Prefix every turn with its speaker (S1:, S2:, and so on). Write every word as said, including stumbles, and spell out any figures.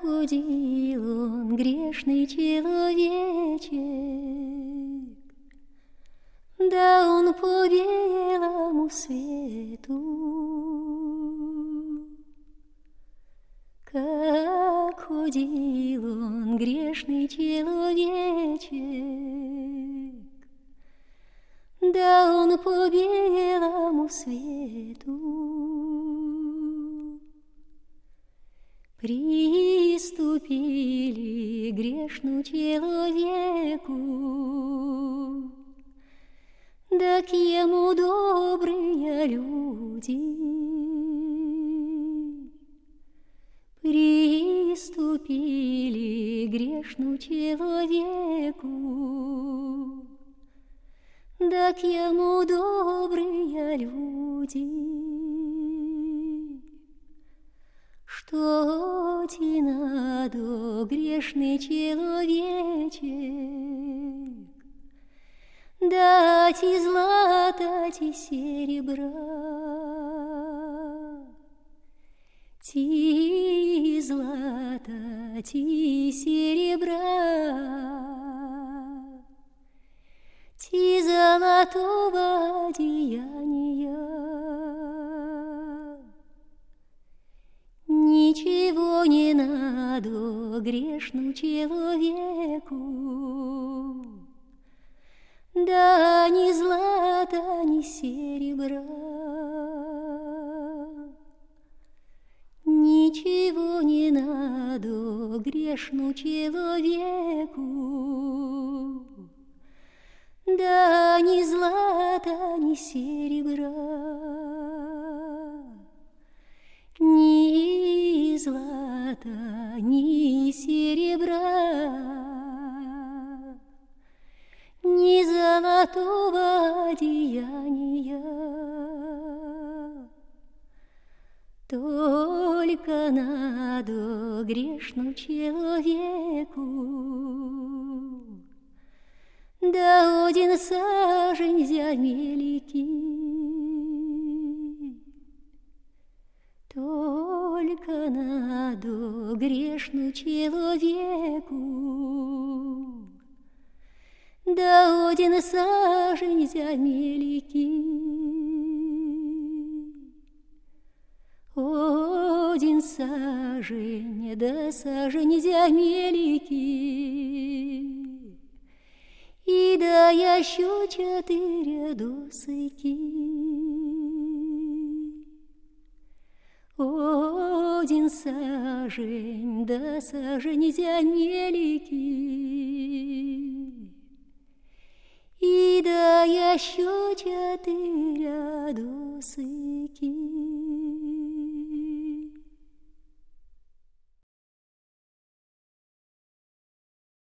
S1: ходил он, грешный человечек, да он по белому свету, как ходил он, грешный человечек, да он по белому свету. Приступили грешному человеку, да к ему добрые люди. Приступили грешному человеку, да к ему добрые люди. Что ти надо, грешный человечек, дать и злата, ти серебра, ти злата, ти серебра, ти золотого одеяния. Ничего не надо грешному человеку, да ни злата, ни серебра. Ничего не надо грешному человеку, да ни злата, ни серебра. Ни злата, ни серебра, ни золотого одеяния. Только надо грешному человеку, да один сажень земельки. Только надо грешному человеку, да один сажень земельки. Один сажень, да сажень земельки, и да еще четыре досыки. Один сажень, да сажень земельки, и да еще четыре досыки.